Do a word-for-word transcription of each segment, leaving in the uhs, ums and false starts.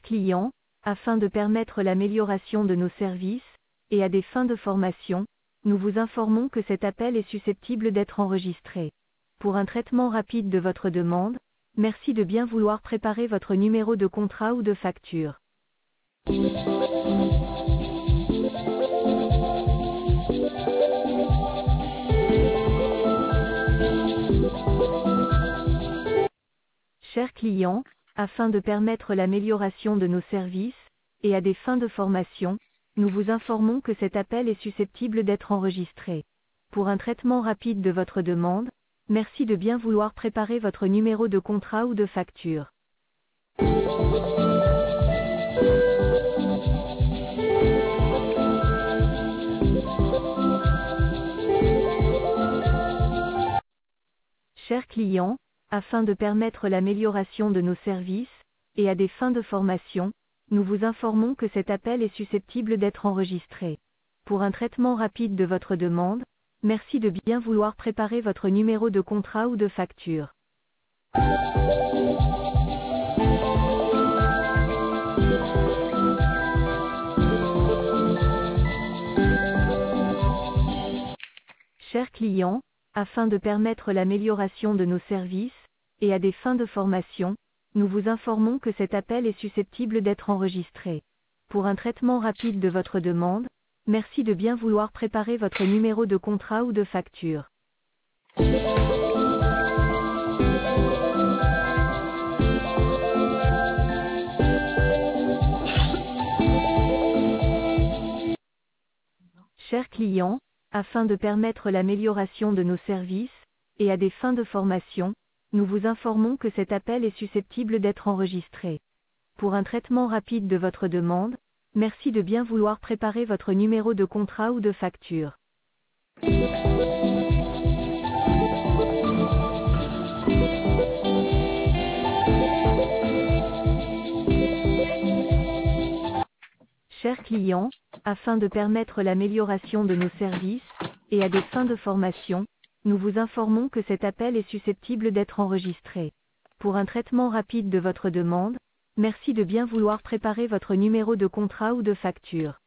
clients, afin de permettre l'amélioration de nos services, et à des fins de formation, nous vous informons que cet appel est susceptible d'être enregistré. Pour un traitement rapide de votre demande, merci de bien vouloir préparer votre numéro de contrat ou de facture. Chers clients, afin de permettre l'amélioration de nos services, et à des fins de formation, nous vous informons que cet appel est susceptible d'être enregistré. Pour un traitement rapide de votre demande, merci de bien vouloir préparer votre numéro de contrat ou de facture. Chers clients, afin de permettre l'amélioration de nos services, et à des fins de formation, nous vous informons que cet appel est susceptible d'être enregistré. Pour un traitement rapide de votre demande, merci de bien vouloir préparer votre numéro de contrat ou de facture. Chers clients, afin de permettre l'amélioration de nos services, et à des fins de formation, nous vous informons que cet appel est susceptible d'être enregistré. Pour un traitement rapide de votre demande, merci de bien vouloir préparer votre numéro de contrat ou de facture. Chers clients, afin de permettre l'amélioration de nos services, et à des fins de formation, nous vous informons que cet appel est susceptible d'être enregistré. Pour un traitement rapide de votre demande, merci de bien vouloir préparer votre numéro de contrat ou de facture. Chers clients, afin de permettre l'amélioration de nos services, et à des fins de formation, nous vous informons que cet appel est susceptible d'être enregistré. Pour un traitement rapide de votre demande, merci de bien vouloir préparer votre numéro de contrat ou de facture.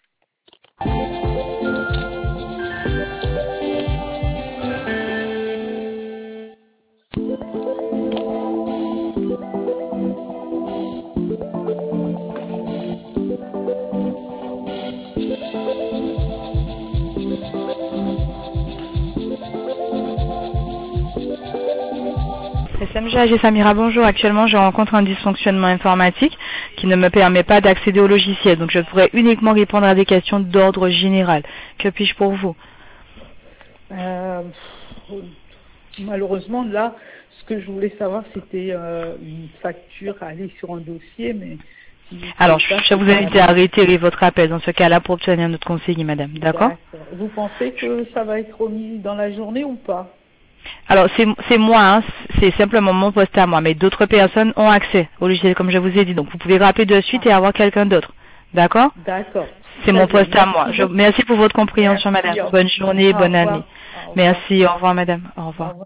S M G A G Samira, bonjour. Actuellement, je rencontre un dysfonctionnement informatique qui ne me permet pas d'accéder au logiciel. Donc, je pourrais uniquement répondre à des questions d'ordre général. Que puis-je pour vous? euh, Malheureusement, là, ce que je voulais savoir, c'était euh, une facture à aller sur un dossier, mais... Alors, je, je vous invite à retirer votre appel dans ce cas-là pour obtenir notre conseiller, madame. D'accord? Vous pensez que ça va être remis dans la journée ou pas? Alors, c'est moi, hein, c'est simplement mon poste à moi, mais d'autres personnes ont accès au logiciel, comme je vous ai dit. Donc, vous pouvez rappeler de suite et avoir quelqu'un d'autre. D'accord? D'accord. C'est mon poste à moi. Je, merci pour votre compréhension, merci, madame. Bonne journée, bonne année. Merci, au revoir, madame. Au revoir. Au revoir.